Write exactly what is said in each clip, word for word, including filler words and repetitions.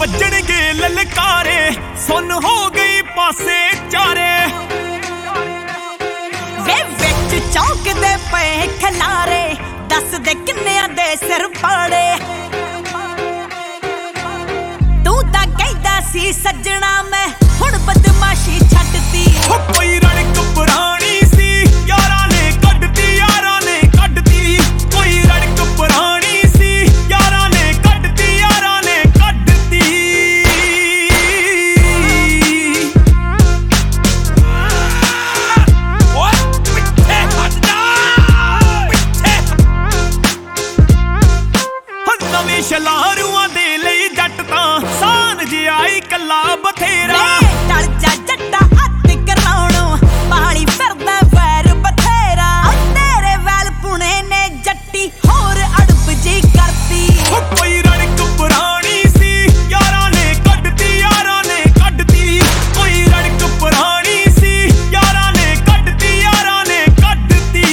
ਵੱਜਣਗੇ ਲਲਕਾਰੇ ਸੁਣ ਹੋ ਗਈ ਪਾਸੇ ਚਾਰੇ ਵੇ ਵਿੱਚ ਚੌਂਕਦੇ ਪਏ ਖਲਾਰੇ ਦੱਸ ਦੇ ਕਿੰਨਿਆਂ ਦੇ ਸਿਰ ਪਾੜੇ ਤੂੰ ਤਾਂ ਕਹਿੰਦਾ ਸੀ ਸੱਜਣਾ ਮੈਂ ਹੁਣ ਬਦਮਾਸ਼ੀ ਛੱਡਤੀ ਹੋ ਕੋਈ ਰੜਕ ਪੁਰਾਣੀ ਸੀ ਯਾਰਾਂ ਨੇ ਕੱਢਤੀ ਯਾਰਾਂ ਨੇ ਕੱਢਤੀ ਕੋਈ ਰੜਕ ਪੁਰਾਣੀ ਸੀ ਯਾਰਾਂ ਨੇ ਕੱਢਤੀ ਯਾਰਾਂ ਨੇ ਕੱਢਤੀ ਓਏ ਪਿੱਛੇ ਹਟ ਜਾ ਪਿੱਛੇ ਹੁਣ ਨਵੇਂ ਸ਼ਲਾਰੂਆਂ ਦੇ ਲਈ ਜੱਟ ਤਾਂ ਸਾਨ ਜਿਹਾ ਹੀ ਕੱਲਾ ਬਥੇਰਾ ਟਲ ਜਾ ਜੱਟਾ ਹੱਥ ਕਰਾਉਣੋਂ ਪਾਲੀ ਫਿਰਦਾ ਵੈਰ ਬਥੇਰਾ ਤੇਰੇ ਵੈਲ ਪੁਣੇ ਨੇ ਜੱਟੀ ਹੋਰ ਅੜਪ ਜੀ ਕਰਤੀ ਹੋ ਕੋਈ ਰੜਕ ਪੁਰਾਣੀ ਸੀ ਯਾਰਾਂ ਨੇ ਕੱਢਤੀ ਯਾਰਾਂ ਨੇ ਕੱਢਤੀ ਕੋਈ ਰੜਕ ਪੁਰਾਣੀ ਸੀ ਯਾਰਾਂ ਨੇ ਕੱਢਤੀ ਯਾਰਾਂ ਨੇ ਕੱਢਤੀ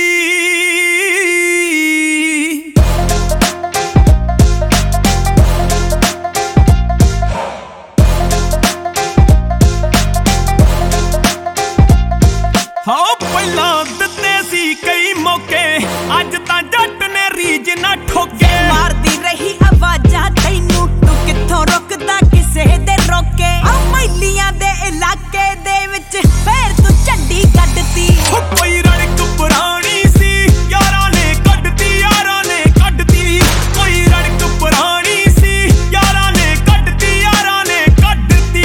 ਹਾਂ ਪਹਿਲਾਂ ਦਿੱਤੇ ਸੀ ਕਈ ਮੌਕੇ ਅੱਜ ਤਾਂ ਜੱਟ ਨੇ ਰੀਝ ਨਾ ਠੋਕੇ ਮਾਰਦੀ ਰਹੀ ਆਵਾਜ਼ਾਂ ਤੈਨੂੰ ਤੂੰ ਕਿੱਥੋਂ ਰੁਕਦਾ ਕਿਸੇ ਦੇ ਰੋਕੇ ਆ ਮੈਲੀਆਂ ਦੇ ਇਲਾਕੇ ਦੇ ਵਿੱਚ ਫੇਰ ਤੂੰ ਝੰਡੀ ਕੱਢਤੀ ਹੋ ਕੋਈ ਰੜਕ ਪੁਰਾਣੀ ਸੀ ਯਾਰਾਂ ਨੇ ਕੱਢਤੀ ਯਾਰਾਂ ਨੇ ਕੱਢਤੀ ਕੋਈ ਰੜਕ ਪੁਰਾਣੀ ਸੀ ਯਾਰਾਂ ਨੇ ਕੱਢਤੀ ਯਾਰਾਂ ਨੇ ਕੱਢਤੀ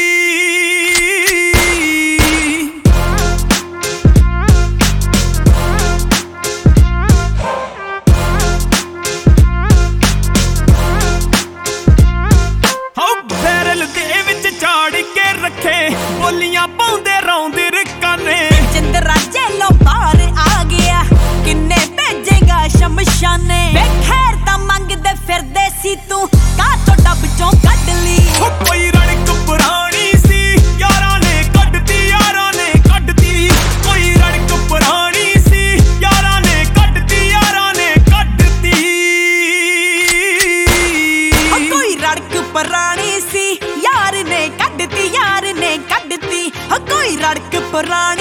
ਹੋ ਬੈਰਲ ਦੇ ਵਿੱਚ ਝਾੜ ਕੇ ਰੱਖੇ ਬੋਲੀਆਂ ਪਾਉਂਦੇ ਰੌਂਦੇ ਰਕਾਨੇ ਜਿੰਦਰਾ ਜੇਲੋਂ ਬਾਹਰ ਆ ਗਿਆ ਕਿੰਨੇ ਭੇਜੇਗਾ ਸ਼ਮਸ਼ਾਨੇ ਵੇ ਖੈਰ ਤਾਂ ਮੰਗਦੇ ਫਿਰਦੇ ਸੀ ਤੂੰ ਕਾਹ ਤੋਂ ਡੱਬ ਚੋਂ ਕੱਢ ਲਈ ਹੋ ਕੋਈ ਰੜਕ ਪੁਰਾਣੀ ਸੀ ਯਾਰਾਂ ਨੇ ਕੱਢਤੀ ਯਾਰਾਂ ਨੇ ਕੱਢਤੀ ਕੋਈ ਰੜਕ ਪੁਰਾਣੀ ਸੀ ਯਾਰਾਂ ਨੇ ਕੱਢਤੀ ਯਾਰਾਂ ਨੇ ਕੱਢਤੀ ਓ ਕੋਈ ਰੜਕ ਪੁਰਾਣੀ ਸੀ ਯਾਰ ਨੇ ਕੱਢਤੀ ਯਾਰ ਨੇ ਕੱਢਤੀ ਓ ਕੋਈ ਰੜਕ ਪੁਰਾਣੀ